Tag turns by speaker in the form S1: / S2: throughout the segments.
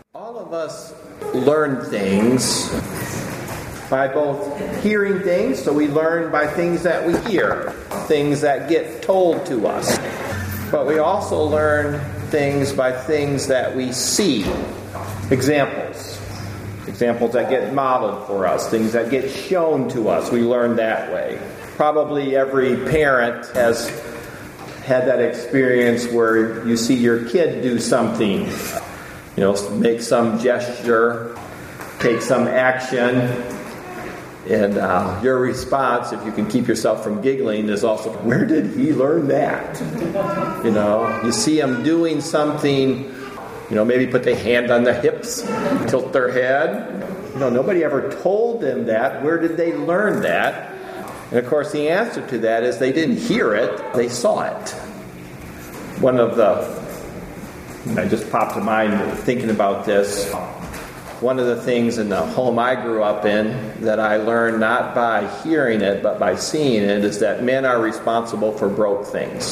S1: All of us learn things by both hearing things, so we learn by things that we hear, things that get told to us. But we also learn things by things that we see. Examples that get modeled for us, things that get shown to us. We learn that way. Probably every parent has had that experience where you see your kid do something, make some gesture, take some action, and your response, if you can keep yourself from giggling, is also, where did he learn that? You see him doing something, maybe put their hand on their hips, tilt their head. Nobody ever told them that. Where did they learn that? And of course, the answer to that is they didn't hear it, they saw it. I just popped to mind thinking about this. One of the things in the home I grew up in that I learned not by hearing it, but by seeing it, is that men are responsible for broke things.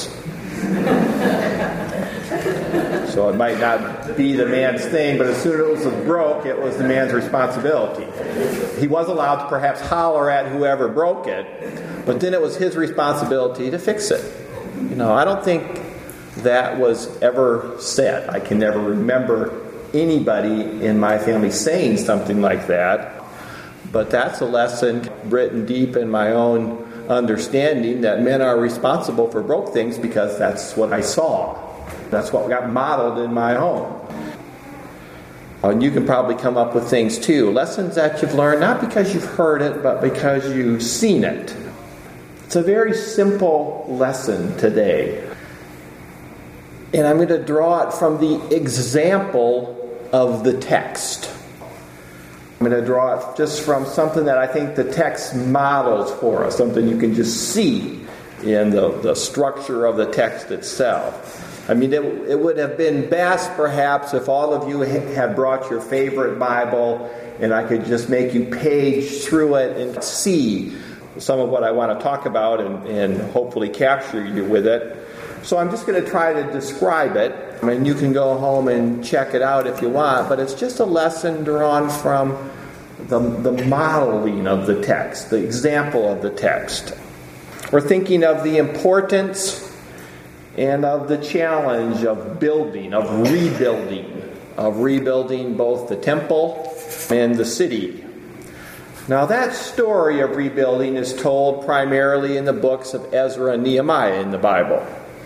S1: So it might not be the man's thing, but as soon as it was broke, it was the man's responsibility. He was allowed to perhaps holler at whoever broke it, but then it was his responsibility to fix it. I don't think that was ever said. I can never remember anybody in my family saying something like that. But that's a lesson written deep in my own understanding that men are responsible for broke things because that's what I saw. That's what got modeled in my home. And you can probably come up with things too. Lessons that you've learned, not because you've heard it, but because you've seen it. It's a very simple lesson today. And I'm going to draw it from the example of the text. I'm going to draw it just from something that I think the text models for us, something you can just see in the structure of the text itself. It would have been best, perhaps, if all of you had brought your favorite Bible and I could just make you page through it and see some of what I want to talk about and hopefully capture you with it. So I'm just going to try to describe it. You can go home and check it out if you want, but it's just a lesson drawn from the modeling of the text, the example of the text. We're thinking of the importance and of the challenge of building, of rebuilding both the temple and the city. Now that story of rebuilding is told primarily in the books of Ezra and Nehemiah in the Bible.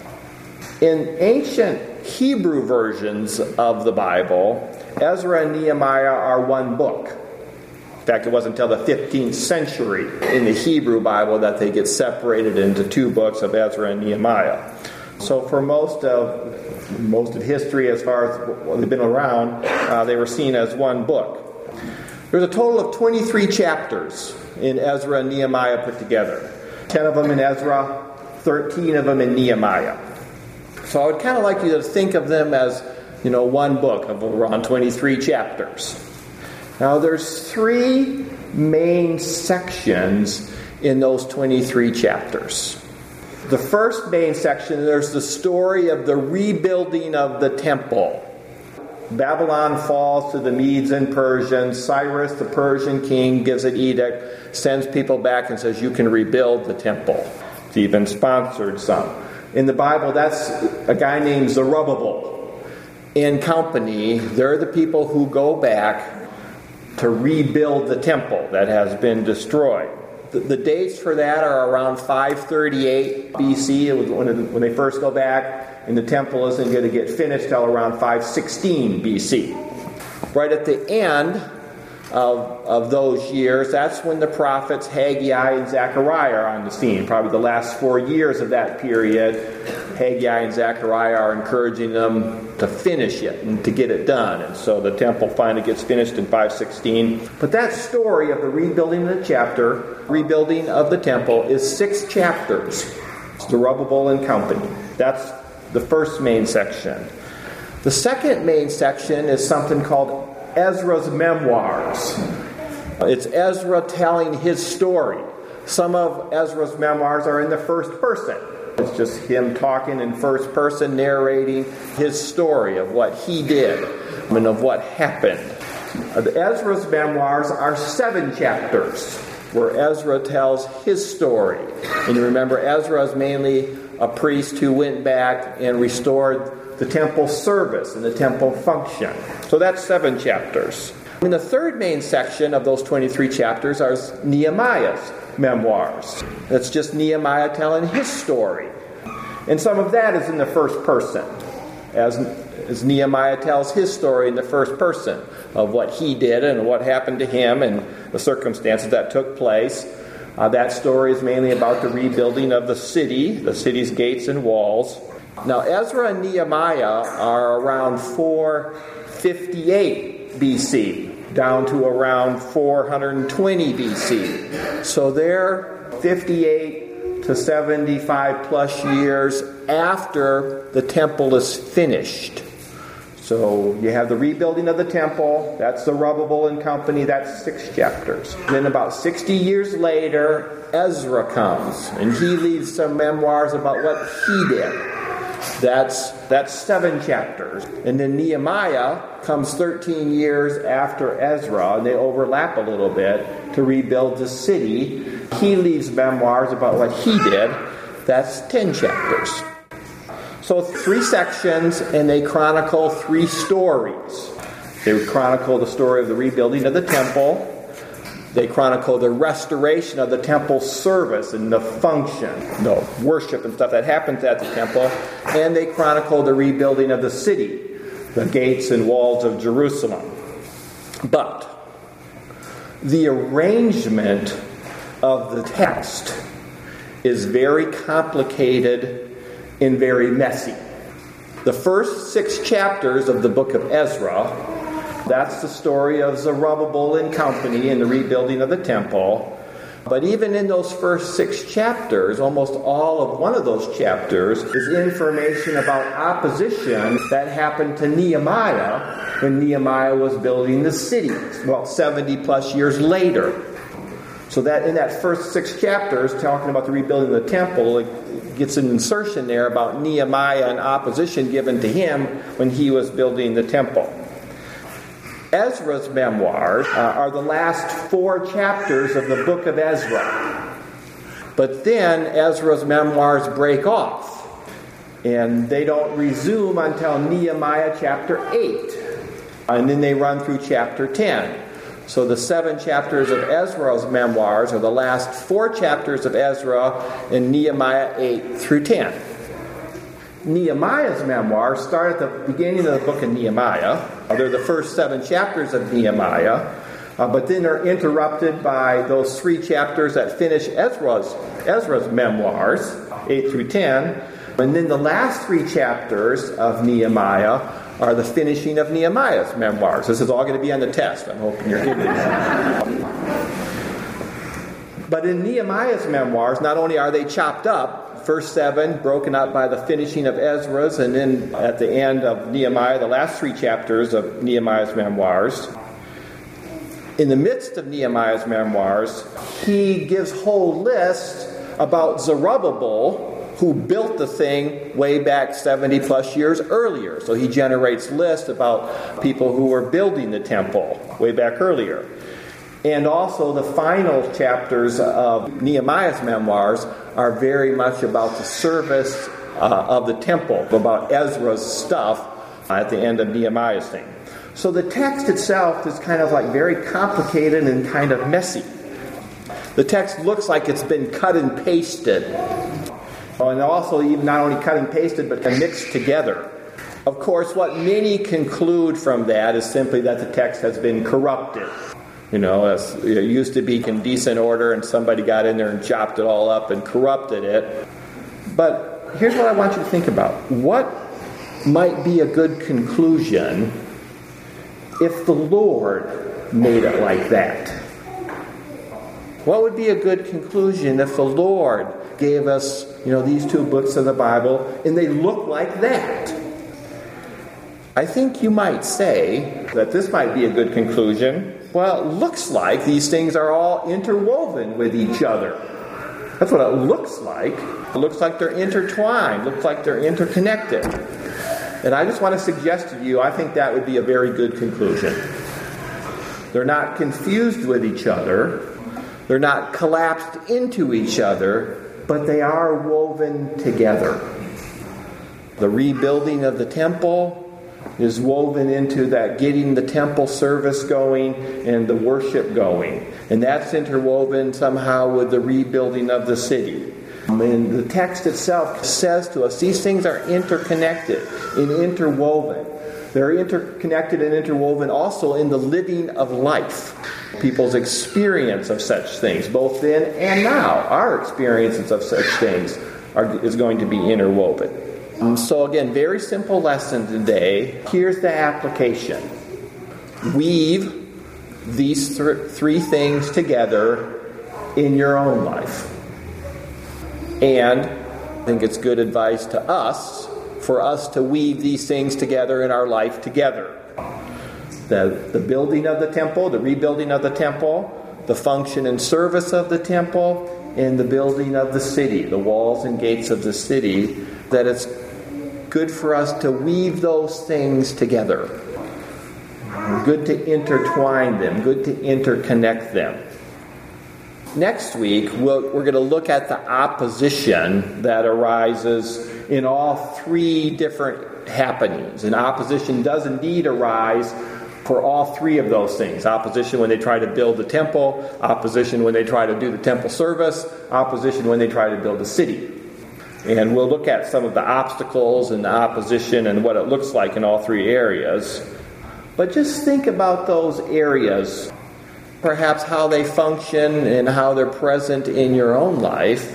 S1: In ancient Hebrew versions of the Bible, Ezra and Nehemiah are one book. In fact, it wasn't until the 15th century in the Hebrew Bible that they get separated into two books of Ezra and Nehemiah. So for most of history, as far as they've been around, they were seen as one book. There's a total of 23 chapters in Ezra and Nehemiah put together. 10 of them in Ezra, 13 of them in Nehemiah. So I would kind of like you to think of them as, one book of around 23 chapters. Now there's three main sections in those 23 chapters. The first main section, there's the story of the rebuilding of the temple. Babylon falls to the Medes and Persians. Cyrus, the Persian king, gives an edict, sends people back and says, you can rebuild the temple. It's even sponsored some. In the Bible, that's a guy named Zerubbabel and company. They're the people who go back to rebuild the temple that has been destroyed. The dates for that are around 538 BC. It was when they first go back, and the temple isn't going to get finished till around 516 BC. Right at the end of those years, that's when the prophets Haggai and Zechariah are on the scene. Probably the last 4 years of that period, Haggai and Zechariah are encouraging them to finish it and to get it done. And so the temple finally gets finished in 516. But that story of the rebuilding of the temple is 6 chapters. Zerubbabel and company. That's the first main section. The second main section is something called Ezra's Memoirs. It's Ezra telling his story. Some of Ezra's memoirs are in the first person. It's just him talking in first person, narrating his story of what he did. and of what happened. Ezra's memoirs are 7 chapters where Ezra tells his story. And you remember, Ezra is mainly a priest who went back and restored the temple service and the temple function. So that's 7 chapters. And the third main section of those 23 chapters are Nehemiah's memoirs. That's just Nehemiah telling his story. And some of that is in the first person, as Nehemiah tells his story in the first person of what he did and what happened to him and the circumstances that took place. That story is mainly about the rebuilding of the city's gates and walls. Now, Ezra and Nehemiah are around 458 BC, down to around 420 BC. So they're 58 to 75 plus years after the temple is finished. So you have the rebuilding of the temple, that's Zerubbabel and company, that's 6 chapters. Then about 60 years later, Ezra comes, and he leaves some memoirs about what he did. That's 7 chapters. And then Nehemiah comes 13 years after Ezra, and they overlap a little bit to rebuild the city. He leaves memoirs about what he did. That's 10 chapters. So 3 sections, and they chronicle 3 stories. They chronicle the story of the rebuilding of the temple. They chronicle the restoration of the temple service and the function, the worship and stuff that happens at the temple. And they chronicle the rebuilding of the city, the gates and walls of Jerusalem. But the arrangement of the text is very complicated and very messy. The first 6 chapters of the book of Ezra, that's the story of Zerubbabel and company and the rebuilding of the temple. But even in those first 6 chapters, almost all of one of those chapters is information about opposition that happened to Nehemiah when Nehemiah was building the city, 70 plus years later. So that in that first 6 chapters, talking about the rebuilding of the temple, it gets an insertion there about Nehemiah and opposition given to him when he was building the temple. Ezra's memoirs are the last 4 chapters of the book of Ezra. But then Ezra's memoirs break off, and they don't resume until Nehemiah chapter 8. And then they run through chapter 10. So the 7 chapters of Ezra's memoirs are the last 4 chapters of Ezra in Nehemiah 8 through 10. Nehemiah's memoirs start at the beginning of the book of Nehemiah. They're the first 7 chapters of Nehemiah, but then they're interrupted by those 3 chapters that finish Ezra's memoirs, 8 through 10. And then the last 3 chapters of Nehemiah are the finishing of Nehemiah's memoirs. This is all going to be on the test. I'm hoping you're getting it. But in Nehemiah's memoirs, not only are they chopped up, first 7 broken up by the finishing of Ezra's, and then at the end of Nehemiah, the last 3 chapters of Nehemiah's memoirs. In the midst of Nehemiah's memoirs, he gives whole lists about Zerubbabel, who built the thing way back 70 plus years earlier. So he generates lists about people who were building the temple way back earlier. And also the final chapters of Nehemiah's memoirs are very much about the service of the temple, about Ezra's stuff at the end of Nehemiah's thing. So the text itself is kind of like very complicated and kind of messy. The text looks like it's been cut and pasted. And also even not only cut and pasted, but mixed together. Of course, what many conclude from that is simply that the text has been corrupted. It used to be in decent order, and somebody got in there and chopped it all up and corrupted it. But here's what I want you to think about. What might be a good conclusion if the Lord made it like that? What would be a good conclusion if the Lord gave us, these 2 books of the Bible, and they look like that? I think you might say that this might be a good conclusion. Well, it looks like these things are all interwoven with each other. That's what it looks like. It looks like they're intertwined. It looks like they're interconnected. And I just want to suggest to you, I think that would be a very good conclusion. They're not confused with each other. They're not collapsed into each other, but they are woven together. The rebuilding of the temple is woven into that getting the temple service going and the worship going. And that's interwoven somehow with the rebuilding of the city. And the text itself says to us, these things are interconnected and interwoven. They're interconnected and interwoven also in the living of life. People's experience of such things, both then and now, our experiences of such things is going to be interwoven. So again, very simple lesson today. Here's the application. Weave these three things together in your own life. And I think it's good advice to us for us to weave these things together in our life together. The building of the temple, the rebuilding of the temple, the function and service of the temple, and the building of the city, the walls and gates of the city, that it's good for us to weave those things together. Good to intertwine them, good to interconnect them. Next week, we're going to look at the opposition that arises in all three different happenings. And opposition does indeed arise for all three of those things. Opposition when they try to build the temple, opposition when they try to do the temple service, opposition when they try to build the city. And we'll look at some of the obstacles and the opposition and what it looks like in all three areas. But just think about those areas, perhaps how they function and how they're present in your own life.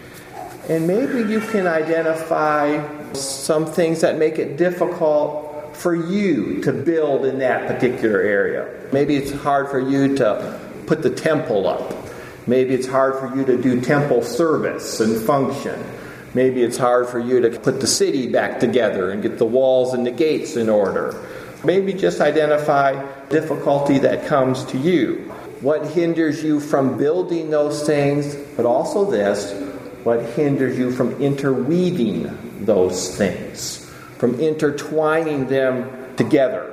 S1: And maybe you can identify some things that make it difficult for you to build in that particular area. Maybe it's hard for you to put the temple up. Maybe it's hard for you to do temple service and function. Maybe it's hard for you to put the city back together and get the walls and the gates in order. Maybe just identify difficulty that comes to you. What hinders you from building those things, but also this, what hinders you from interweaving those things, from intertwining them together.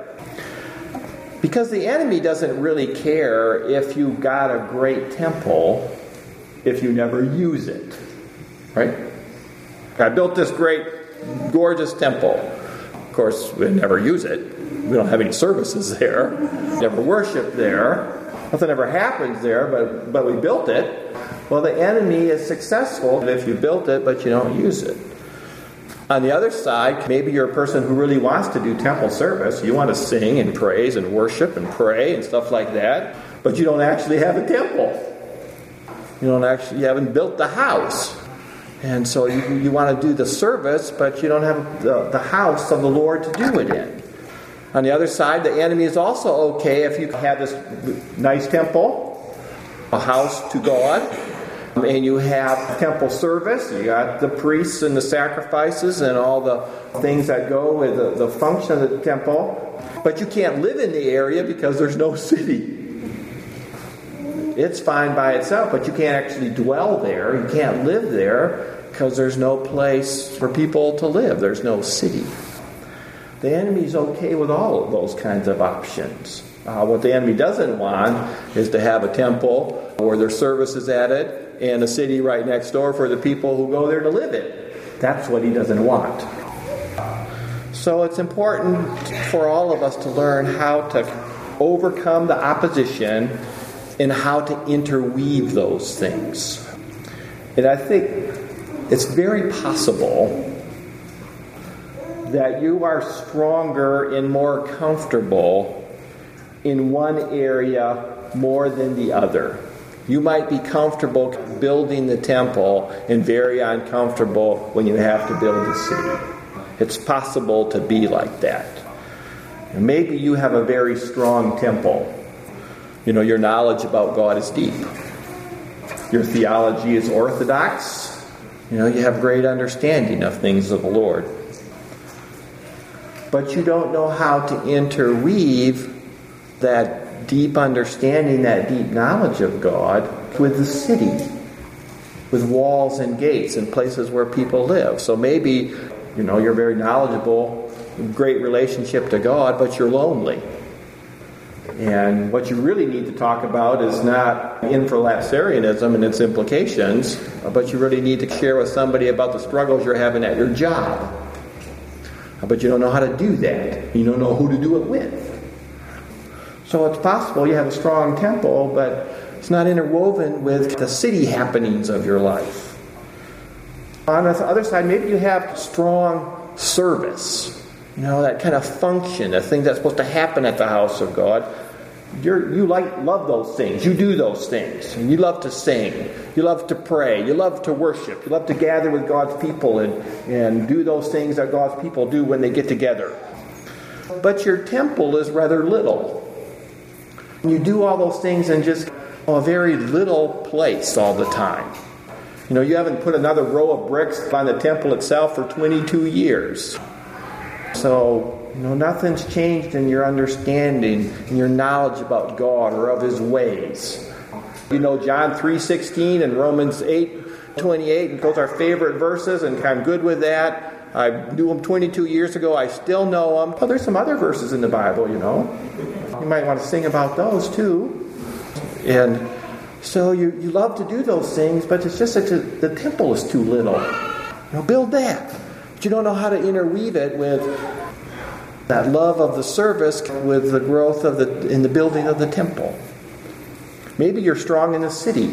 S1: Because the enemy doesn't really care if you've got a great temple if you never use it. Right? I built this great, gorgeous temple. Of course, we never use it. We don't have any services there. Never worship there. Nothing ever happens there, but we built it. Well, the enemy is successful if you built it, but you don't use it. On the other side, maybe you're a person who really wants to do temple service. You want to sing and praise and worship and pray and stuff like that, but you don't actually have a temple. You haven't built the house. And so you want to do the service, but you don't have the house of the Lord to do it in. On the other side, the enemy is also okay if you have this nice temple, a house to God, and you have temple service. You got the priests and the sacrifices and all the things that go with the function of the temple, but you can't live in the area because there's no city. It's fine by itself, but you can't actually dwell there. You can't live there because there's no place for people to live. There's no city. The enemy's okay with all of those kinds of options. What the enemy doesn't want is to have a temple where there's services at it and a city right next door for the people who go there to live in. That's what he doesn't want. So it's important for all of us to learn how to overcome the opposition and how to interweave those things. And I think it's very possible that you are stronger and more comfortable in one area more than the other. You might be comfortable building the temple and very uncomfortable when you have to build the city. It's possible to be like that. And maybe you have a very strong temple. Your knowledge about God is deep. Your theology is orthodox. You have great understanding of things of the Lord. But you don't know how to interweave that deep understanding, that deep knowledge of God with the city, with walls and gates and places where people live. So maybe, you're very knowledgeable great relationship to God, but you're lonely. And what you really need to talk about is not infralapsarianism and its implications, but you really need to share with somebody about the struggles you're having at your job. But you don't know how to do that. You don't know who to do it with. So it's possible you have a strong temple, but it's not interwoven with the city happenings of your life. On the other side, maybe you have strong service. That kind of function, the thing that's supposed to happen at the house of God. You love those things. You do those things. And you love to sing. You love to pray. You love to worship. You love to gather with God's people and do those things that God's people do when they get together. But your temple is rather little. You do all those things in just a very little place all the time. You haven't put another row of bricks on the temple itself for 22 years. So, nothing's changed in your understanding and your knowledge about God or of His ways. John 3:16 and Romans 8:28, and those are our favorite verses, and I'm good with that. I knew them 22 years ago. I still know them. Oh, there's some other verses in the Bible, You might want to sing about those too. And so you love to do those things, but it's just that the temple is too little. Build that. But you don't know how to interweave it with that love of the service with the growth in the building of the temple. Maybe you're strong in the city.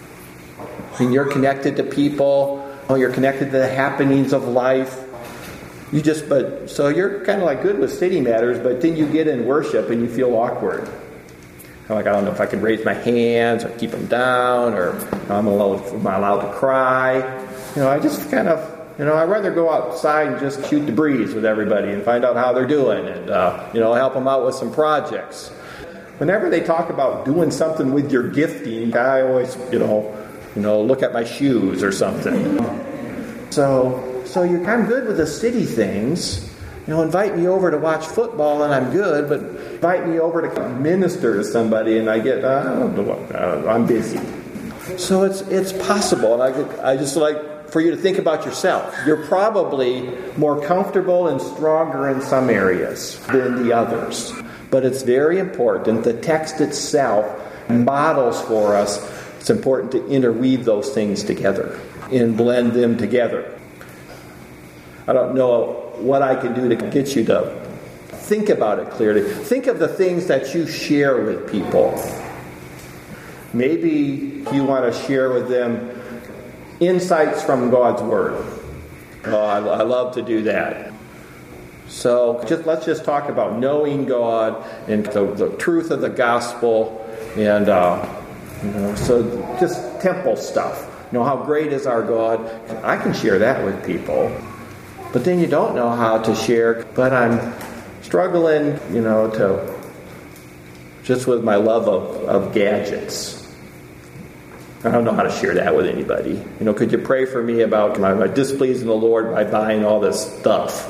S1: And you're connected to people. You're connected to the happenings of life. So you're kind of like good with city matters, but then you get in worship and you feel awkward. I don't know if I can raise my hands or keep them down, or am I allowed to cry? I just kind of, I'd rather go outside and just shoot the breeze with everybody and find out how they're doing and, help them out with some projects. Whenever they talk about doing something with your gifting, I always, look at my shoes or something. So I'm good with the city things. Invite me over to watch football and I'm good, but invite me over to minister to somebody and I get, I'm busy. So it's possible, and I just like for you to think about yourself. You're probably more comfortable and stronger in some areas than the others. But it's very important. The text itself models for us. It's important to interweave those things together and blend them together. I don't know what I can do to get you to think about it clearly. Think of the things that you share with people. Maybe you want to share with them insights from God's Word. I love to do that. So let's just talk about knowing God and the truth of the gospel, and so just temple stuff. How great is our God? I can share that with people. But then you don't know how to share. But I'm struggling, to just with my love of gadgets. I don't know how to share that with anybody. Could you pray for me about my displeasing the Lord by buying all this stuff?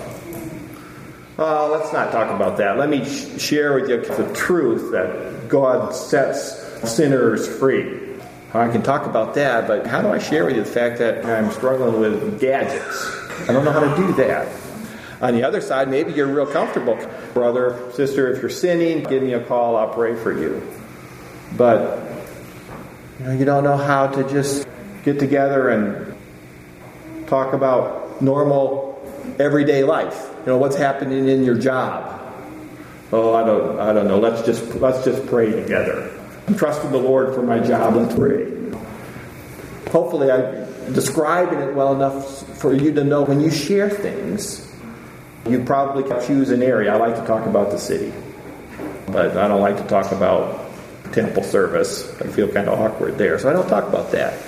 S1: Well, let's not talk about that. Let me share with you the truth that God sets sinners free. I can talk about that, but how do I share with you the fact that I'm struggling with gadgets? I don't know how to do that. On the other side, maybe you're real comfortable. Brother, sister, if you're sinning, give me a call, I'll pray for you. But you don't know how to just get together and talk about normal, everyday life. What's happening in your job. Oh, I don't know. Let's just pray together. I'm trusting the Lord for my job. Let's pray. Hopefully, I'm describing it well enough for you to know when you share things, you probably choose an area. I like to talk about the city, but I don't like to talk about temple service. I feel kind of awkward there, so I don't talk about that.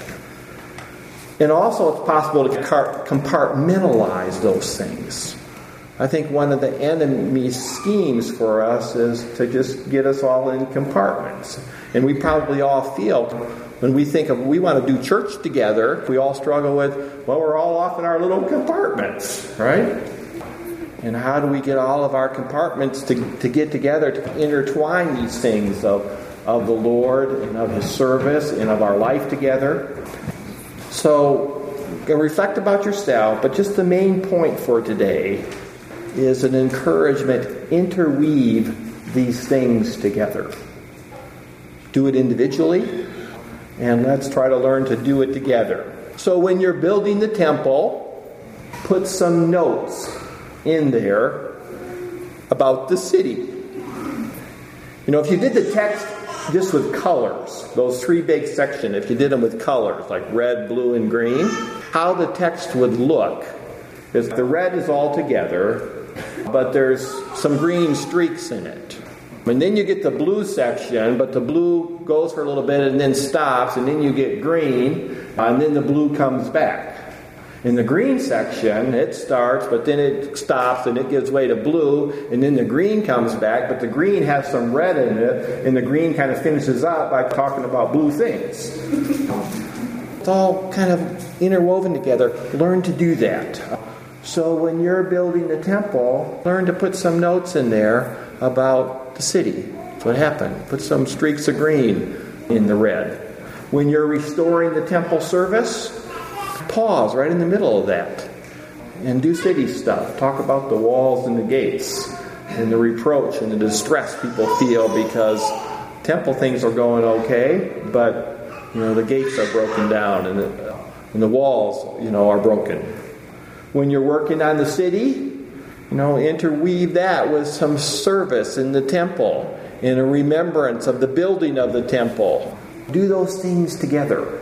S1: And also, it's possible to compartmentalize those things. I think one of the enemy's schemes for us is to just get us all in compartments. And we probably all feel, when we think of, we want to do church together, we all struggle with, we're all off in our little compartments, right? And how do we get all of our compartments to get together, to intertwine these things of the Lord and of His service and of our life together? So, reflect about yourself, but just the main point for today is an encouragement. Interweave these things together. Do it individually, and let's try to learn to do it together. So when you're building the temple, put some notes in there about the city. If you did the text just with colors, those three big sections, if you did them with colors, like red, blue, and green, how the text would look is the red is all together, but there's some green streaks in it. And then you get the blue section, but the blue goes for a little bit and then stops, and then you get green, and then the blue comes back. In the green section, it starts, but then it stops, and it gives way to blue, and then the green comes back, but the green has some red in it, and the green kind of finishes up by talking about blue things. It's all kind of interwoven together. Learn to do that. So when you're building the temple, learn to put some notes in there about the city. That's what happened. Put some streaks of green in the red. When you're restoring the temple service, pause right in the middle of that and do city stuff. Talk about the walls and the gates and the reproach and the distress people feel because temple things are going okay, but the gates are broken down and the walls are broken. When you're working on the city, interweave that with some service in the temple and a remembrance of the building of the temple. Do those things together.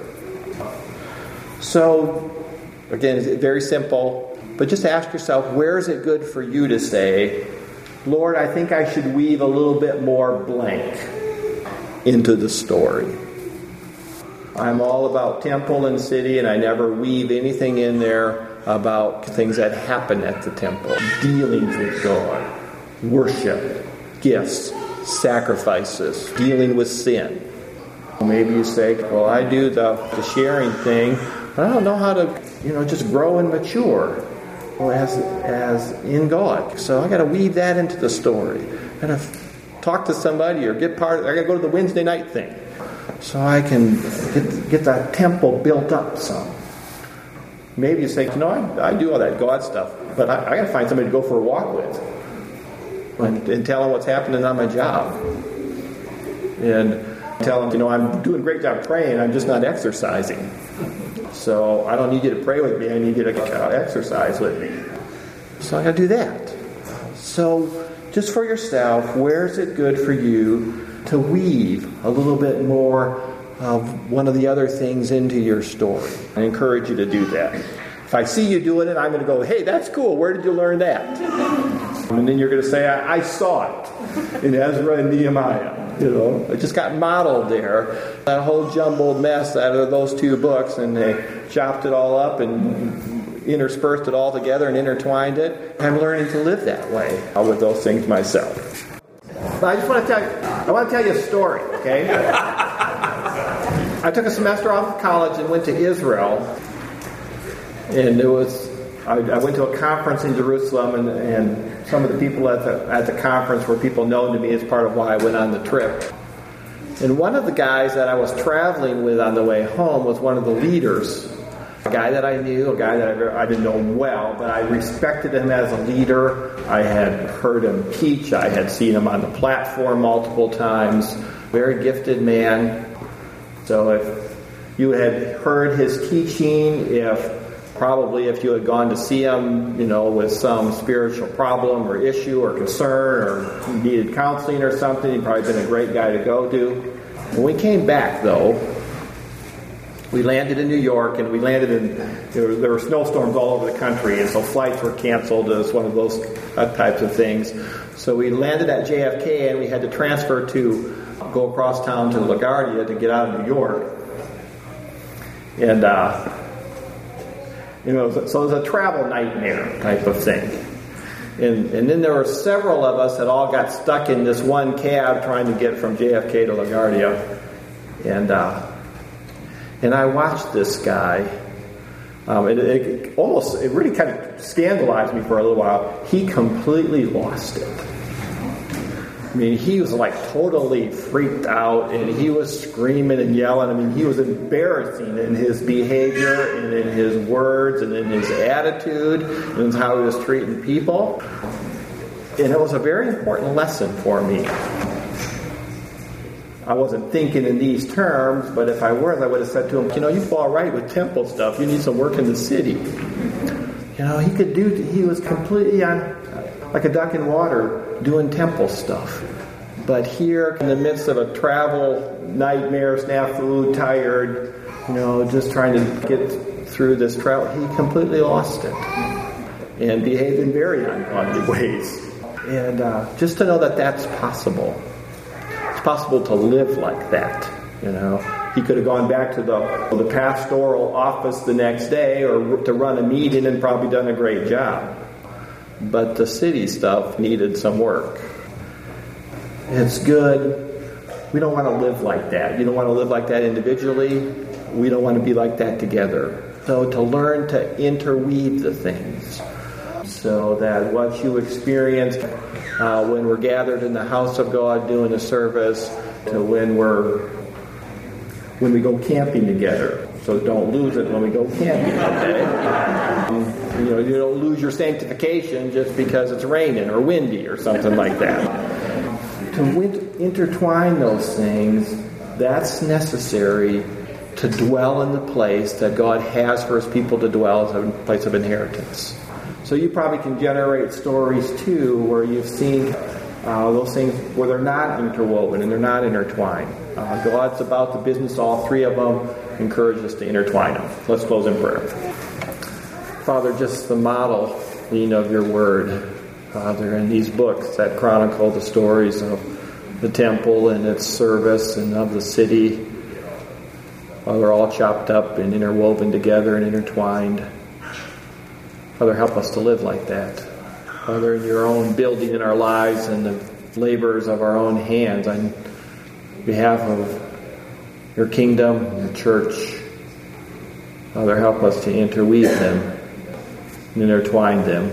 S1: So, again, it's very simple, but just ask yourself, where is it good for you to say, Lord, I think I should weave a little bit more blank into the story. I'm all about temple and city, and I never weave anything in there about things that happen at the temple. Dealings with God, worship, gifts, sacrifices, dealing with sin. Maybe you say, well, I do the sharing thing, but I don't know how to, just grow and mature as in God. So I got to weave that into the story. I got to talk to somebody or I got to go to the Wednesday night thing so I can get that temple built up some. Maybe you say, I do all that God stuff, but I got to find somebody to go for a walk with and tell them what's happening on my job. And tell them, I'm doing a great job praying, I'm just not exercising. So I don't need you to pray with me, I need you to exercise with me. So I got to do that. So just for yourself, where is it good for you to weave a little bit more of one of the other things into your story? I encourage you to do that. If I see you doing it, I'm going to go, hey, that's cool, where did you learn that? And then you're going to say, I saw it in Ezra and Nehemiah. It just got modeled there. That whole jumbled mess out of those two books, and they chopped it all up and interspersed it all together and intertwined it. I'm learning to live that way with those things myself. But I want to tell you a story, okay? I took a semester off of college and went to Israel, and I went to a conference in Jerusalem, and some of the people at the conference were people known to me as part of why I went on the trip. And one of the guys that I was traveling with on the way home was one of the leaders, a guy that I knew, a guy that I didn't know well, but I respected him as a leader. I had heard him teach. I had seen him on the platform multiple times. Very gifted man. So if you had heard his teaching, if you had gone to see him, with some spiritual problem or issue or concern or needed counseling or something, he'd probably been a great guy to go to. When we came back, though, we landed in New York, and there were snowstorms all over the country, and so flights were canceled. It was one of those types of things. So we landed at JFK, and we had to transfer to go across town to LaGuardia to get out of New York. And so it was a travel nightmare type of thing. And then there were several of us that all got stuck in this one cab trying to get from JFK to LaGuardia. And I watched this guy. It really kind of scandalized me for a little while. He completely lost it. I mean, he was totally freaked out, and he was screaming and yelling. I mean, he was embarrassing in his behavior and in his words and in his attitude and in how he was treating people. And it was a very important lesson for me. I wasn't thinking in these terms, but if I were, I would have said to him, you fall right with temple stuff. You need some work in the city. He was completely on, like a duck in water, doing temple stuff. But here, in the midst of a travel nightmare, snafu, tired, just trying to get through this travel, he completely lost it and behaved in very ungodly ways. And just to know that that's possible. It's possible to live like that, He could have gone back to the pastoral office the next day or to run a meeting and probably done a great job. But the city stuff needed some work. It's good. We don't want to live like that. You don't want to live like that individually. We don't want to be like that together. So to learn to interweave the things so that what you experience when we're gathered in the house of God doing a service to when we go camping together. So don't lose it when we go camping, okay? You don't lose your sanctification just because it's raining or windy or something like that. To intertwine those things, that's necessary to dwell in the place that God has for His people to dwell as a place of inheritance. So you probably can generate stories too where you've seen those things where they're not interwoven and they're not intertwined. God's about the business, all three of them. Encourage us to intertwine them. Let's close in prayer. Father, just the modeling of your word, Father, in these books that chronicle the stories of the temple and its service and of the city, Father, all chopped up and interwoven together and intertwined. Father, help us to live like that. Father, in your own building in our lives and the labors of our own hands on behalf of your kingdom, your church, Father, help us to interweave them and intertwine them.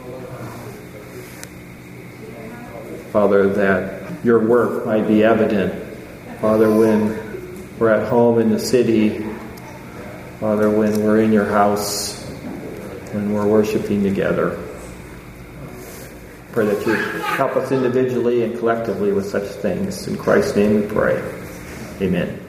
S1: Father, that your work might be evident. Father, when we're at home in the city, Father, when we're in your house, when we're worshiping together. Pray that you help us individually and collectively with such things. In Christ's name we pray. Amen.